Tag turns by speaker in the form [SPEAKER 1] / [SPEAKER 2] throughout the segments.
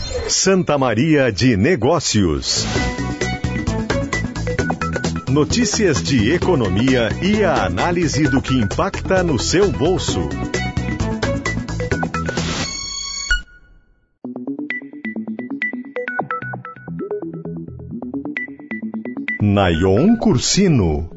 [SPEAKER 1] Santa Maria de Negócios. Notícias de economia e a análise do que impacta no seu bolso. Nayon Cursino.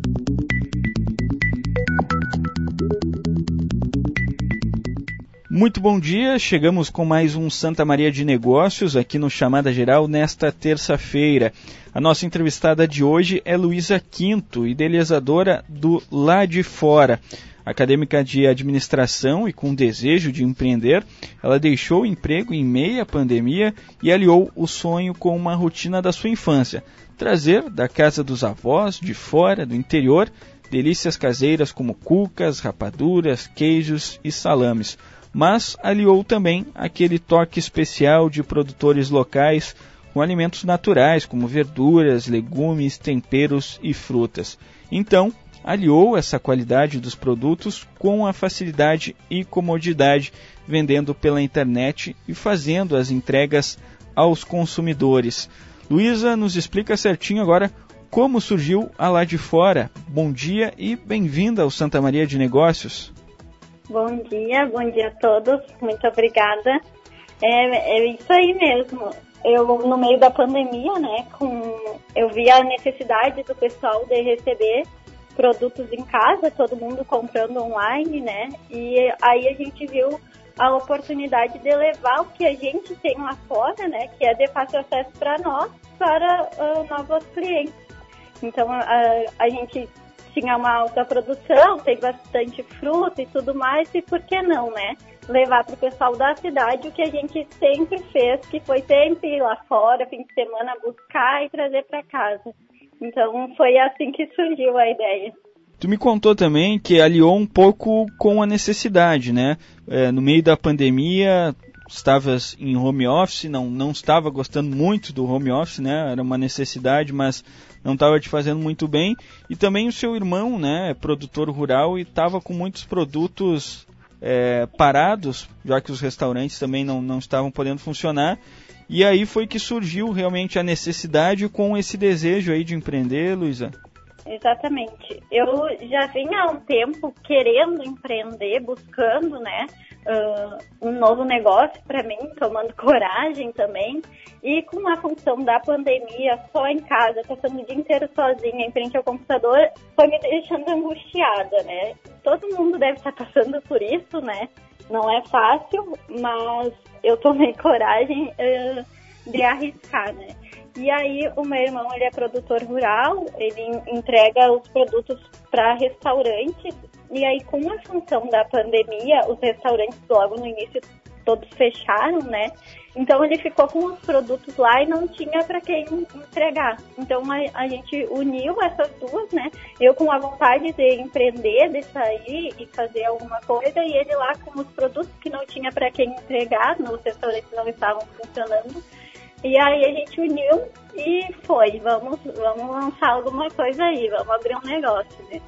[SPEAKER 2] Muito bom dia, chegamos com mais um Santa Maria de Negócios aqui no Chamada Geral nesta terça-feira. A nossa entrevistada de hoje é Luísa Quinto, idealizadora do Lá de Fora. Acadêmica de administração e com desejo de empreender, ela deixou o emprego em meio à pandemia e aliou o sonho com uma rotina da sua infância. Trazer da casa dos avós, de fora, do interior, delícias caseiras como cucas, rapaduras, queijos e salames. Mas aliou também aquele toque especial de produtores locais com alimentos naturais, como verduras, legumes, temperos e frutas. Então, aliou essa qualidade dos produtos com a facilidade e comodidade, vendendo pela internet e fazendo as entregas aos consumidores. Luísa nos explica certinho agora como surgiu a Lá de Fora. Bom dia e bem-vinda ao Santa Maria de Negócios.
[SPEAKER 3] Bom dia a todos, muito obrigada. É isso aí mesmo. Eu, no meio da pandemia, né, eu vi a necessidade do pessoal de receber produtos em casa, todo mundo comprando online, né, e aí a gente viu a oportunidade de levar o que a gente tem lá fora, né, que é de fácil acesso para nós, para novos clientes. Então, a gente tinha uma alta produção, tem bastante fruta e tudo mais, e por que não, né? Levar para o pessoal da cidade o que a gente sempre fez, que foi sempre ir lá fora, fim de semana, buscar e trazer para casa. Então, foi assim que surgiu a ideia.
[SPEAKER 2] Tu me contou também que aliou um pouco com a necessidade, né? No meio da pandemia, estavas em home office, não estava gostando muito do home office, né? Era uma necessidade, mas não estava te fazendo muito bem. E também o seu irmão, né, é produtor rural e estava com muitos produtos parados, já que os restaurantes também não estavam podendo funcionar. E aí foi que surgiu realmente a necessidade com esse desejo aí de empreender, Luísa?
[SPEAKER 3] Exatamente. Eu já vinha há um tempo querendo empreender, buscando, né, um novo negócio para mim, tomando coragem também. E com a função da pandemia, só em casa, passando o dia inteiro sozinha em frente ao computador, foi me deixando angustiada, né? Todo mundo deve estar passando por isso, né? Não é fácil, mas eu tomei coragem de arriscar, né? E aí o meu irmão, ele é produtor rural, ele entrega os produtos para restaurantes, e aí com a função da pandemia, os restaurantes logo no início todos fecharam, né? Então ele ficou com os produtos lá e não tinha para quem entregar. Então a gente uniu essas duas, né? Eu com a vontade de empreender, de sair e fazer alguma coisa, e ele lá com os produtos que não tinha para quem entregar, nos restaurantes não estavam funcionando. E aí a gente uniu e vamos lançar alguma coisa aí, vamos abrir um negócio, né?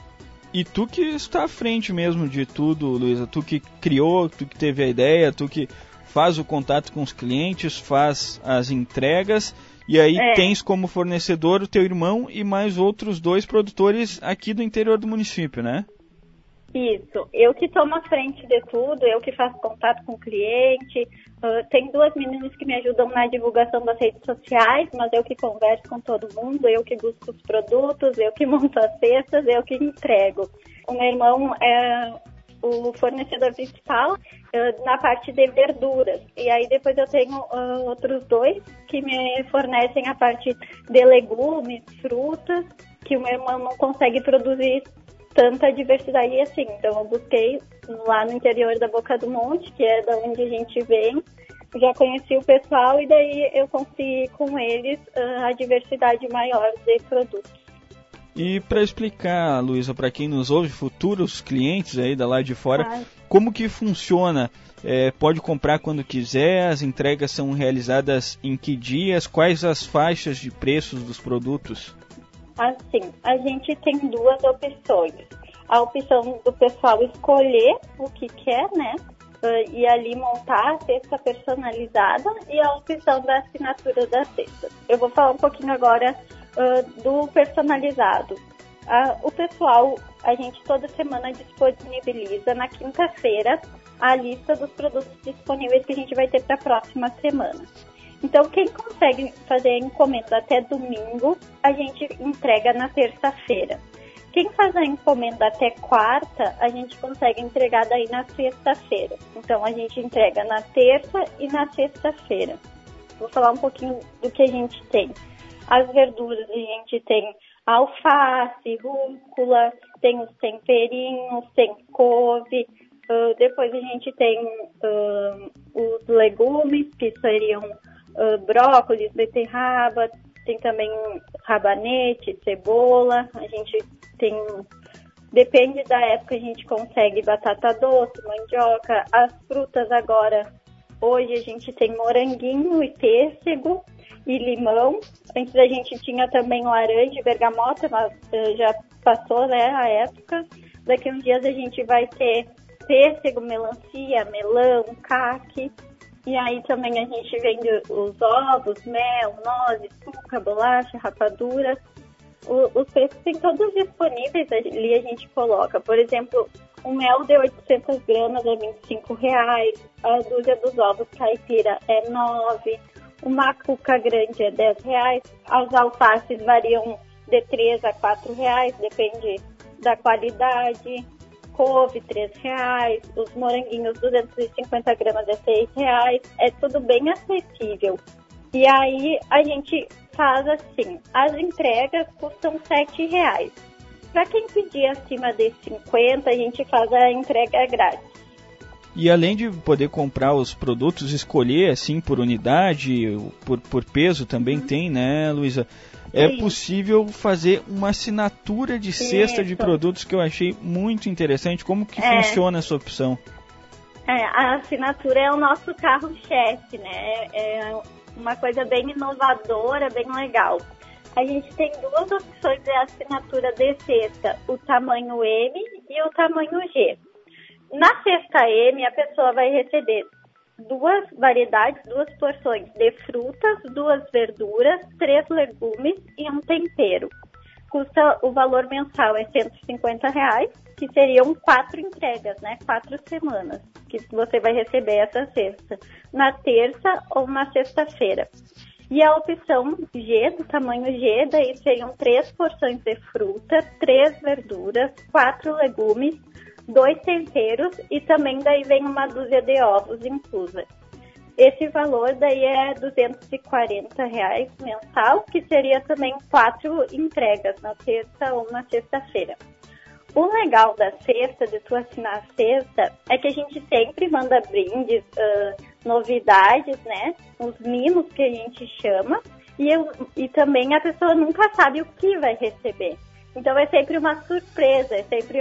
[SPEAKER 2] E tu que está à frente mesmo de tudo, Luísa, tu que criou, tu que teve a ideia, tu que faz o contato com os clientes, faz as entregas, e aí tens como fornecedor o teu irmão e mais outros 2 produtores aqui do interior do município, né?
[SPEAKER 3] Isso, eu que tomo a frente de tudo, eu que faço contato com o cliente, tem 2 meninas que me ajudam na divulgação das redes sociais, mas eu que converso com todo mundo, eu que busco os produtos, eu que monto as cestas, eu que entrego. O meu irmão é o fornecedor principal na parte de verduras, e aí depois eu tenho outros 2 que me fornecem a parte de legumes, frutas, que o meu irmão não consegue produzir tanta diversidade assim. Então eu busquei lá no interior da Boca do Monte, que é da onde a gente vem, já conheci o pessoal e daí eu consegui com eles a diversidade maior de produtos.
[SPEAKER 2] E para explicar, Luísa, para quem nos ouve, futuros clientes aí da Lá de Fora, como que funciona? Pode comprar quando quiser, as entregas são realizadas em que dias, quais as faixas de preços dos produtos?
[SPEAKER 3] Assim, a gente tem 2 opções. A opção do pessoal escolher o que quer, né? ir ali montar a cesta personalizada e a opção da assinatura da cesta. Eu vou falar um pouquinho agora do personalizado. O pessoal, a gente toda semana disponibiliza na quinta-feira a lista dos produtos disponíveis que a gente vai ter para a próxima semana. Então, quem consegue fazer a encomenda até domingo, a gente entrega na terça-feira. Quem faz a encomenda até quarta, a gente consegue entregar daí na sexta-feira. Então, a gente entrega na terça e na sexta-feira. Vou falar um pouquinho do que a gente tem. As verduras, a gente tem alface, rúcula, tem os temperinhos, tem couve. Depois a gente tem os legumes, que seriam brócolis, beterraba, tem também rabanete, cebola. A gente tem, depende da época, a gente consegue batata doce, mandioca. As frutas agora, hoje a gente tem moranguinho e pêssego e limão. Antes a gente tinha também laranja e bergamota, mas já passou, né, a época. Daqui a uns dias a gente vai ter pêssego, melancia, melão, caque. E aí também a gente vende os ovos, mel, nozes, açúcar, bolacha, rapadura. Os preços têm todos disponíveis, ali a gente coloca. Por exemplo, o mel de 800 gramas é R$25, a dúzia dos ovos caipira é R$9, uma cuca grande é R$10, as alfaces variam de R$3 a R$4, depende da qualidade. Couve, R$3, os moranguinhos, 250 gramas é R$6, é tudo bem acessível. E aí a gente faz assim, as entregas custam R$7. Para quem pedir acima de 50, a gente faz a entrega grátis.
[SPEAKER 2] E além de poder comprar os produtos, escolher assim por unidade, por peso também tem, né, Luísa? É possível fazer uma assinatura de cesta de produtos, que eu achei muito interessante. Como que funciona essa opção?
[SPEAKER 3] A assinatura é o nosso carro-chefe, né? É uma coisa bem inovadora, bem legal. A gente tem duas opções de assinatura de cesta, o tamanho M e o tamanho G. Na cesta M, a pessoa vai receber 2 variedades, 2 porções de frutas, 2 verduras, 3 legumes e um tempero. O valor mensal é R$150, que seriam 4 entregas, né? 4 semanas que você vai receber essa cesta, na terça ou na sexta-feira. E a opção G, do tamanho G, daí seriam 3 porções de fruta, 3 verduras, 4 legumes, 2 temperos e também daí vem uma dúzia de ovos inclusa. Esse valor daí é R$240 mensal, que seria também 4 entregas na terça ou na sexta-feira. O legal da cesta, de tu assinar a cesta, é que a gente sempre manda brindes, novidades, né? Os mimos que a gente chama, e também a pessoa nunca sabe o que vai receber. Então é sempre uma surpresa, é sempre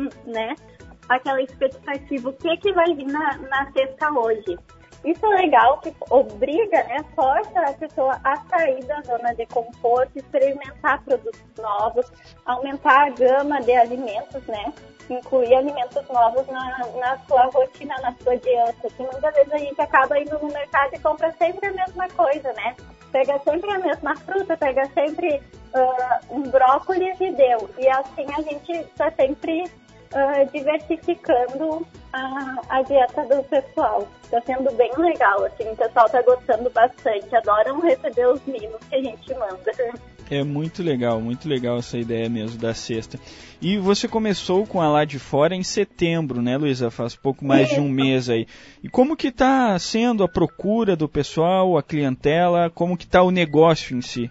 [SPEAKER 3] aquela expectativa, o que vai vir na cesta hoje. Isso é legal, que obriga, né, força a pessoa a sair da zona de conforto, experimentar produtos novos, aumentar a gama de alimentos, né, incluir alimentos novos na sua rotina, na sua dieta, que muitas vezes a gente acaba indo no mercado e compra sempre a mesma coisa, né, pega sempre a mesma fruta, pega sempre um brócolis e deu, e assim a gente está sempre diversificando a dieta do pessoal. Está sendo bem legal, assim, o pessoal está gostando bastante, adoram receber os mimos que a gente manda.
[SPEAKER 2] É muito legal essa ideia mesmo da cesta. E você começou com a Lá de Fora em setembro, né, Luísa? Faz pouco mais de um mês aí. E como que está sendo a procura do pessoal, a clientela, como que está o negócio em si?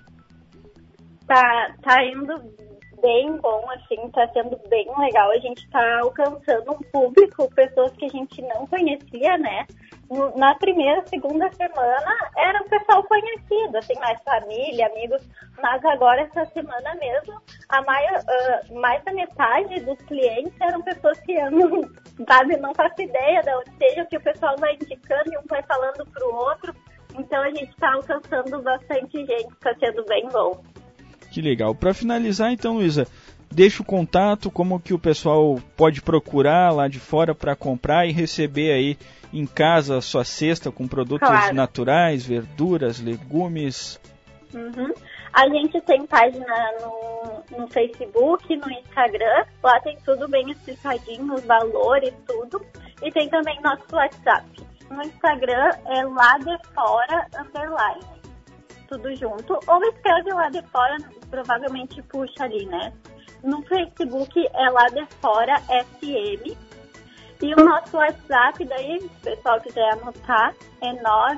[SPEAKER 3] Tá indo bem bom, assim, tá sendo bem legal. A gente tá alcançando um público, pessoas que a gente não conhecia, né? Na primeira, segunda semana, era um pessoal conhecido, assim, mais família, amigos, mas agora, essa semana mesmo, mais da metade dos clientes eram pessoas que eu não faço ideia de onde seja, que o pessoal vai indicando e um vai falando pro outro. Então, a gente tá alcançando bastante gente, tá sendo bem bom.
[SPEAKER 2] Que legal. Para finalizar, então, Luísa, deixa o contato, como que o pessoal pode procurar lá de fora para comprar e receber aí em casa a sua cesta com produtos naturais, verduras, legumes.
[SPEAKER 3] A gente tem página no Facebook, no Instagram, lá tem tudo bem explicadinho, os valores, tudo. E tem também nosso WhatsApp. No Instagram é lá de fora, _ tudo junto. Ou escreve lá de fora, provavelmente puxa ali, né? No Facebook é lá de fora FM. E o nosso WhatsApp, daí, se o pessoal quiser anotar, é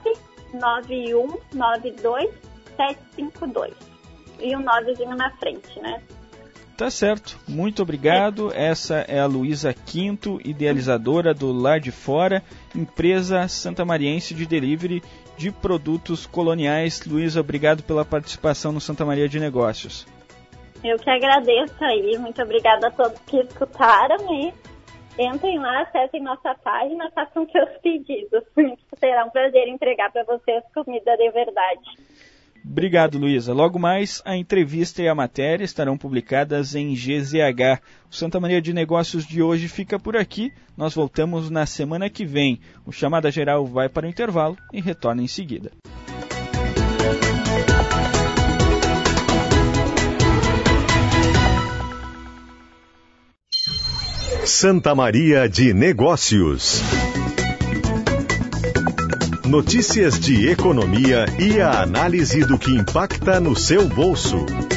[SPEAKER 3] 99192 e um 9zinho na frente, né?
[SPEAKER 2] Tá certo, muito obrigado. Essa é a Luísa Quinto, idealizadora do Lá de Fora, empresa santamariense de delivery de produtos coloniais. Luísa, obrigado pela participação no Santa Maria de Negócios.
[SPEAKER 3] Eu que agradeço aí, muito obrigada a todos que escutaram e entrem lá, acessem nossa página, façam seus pedidos. Será um prazer entregar para vocês comida de verdade.
[SPEAKER 2] Obrigado, Luísa. Logo mais, a entrevista e a matéria estarão publicadas em GZH. O Santa Maria de Negócios de hoje fica por aqui. Nós voltamos na semana que vem. O Chamada Geral vai para o intervalo e retorna em seguida.
[SPEAKER 1] Santa Maria de Negócios. Notícias de economia e a análise do que impacta no seu bolso.